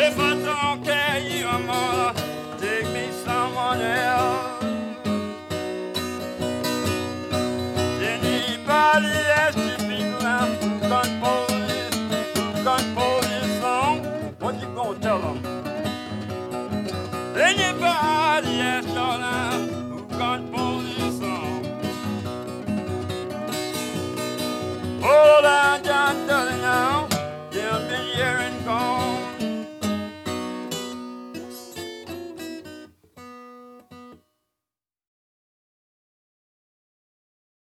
If I don't care you, I'm gonna take me someone else. Anybody ask you people now who compose this song, what you gonna tell them? Anybody ask y'all now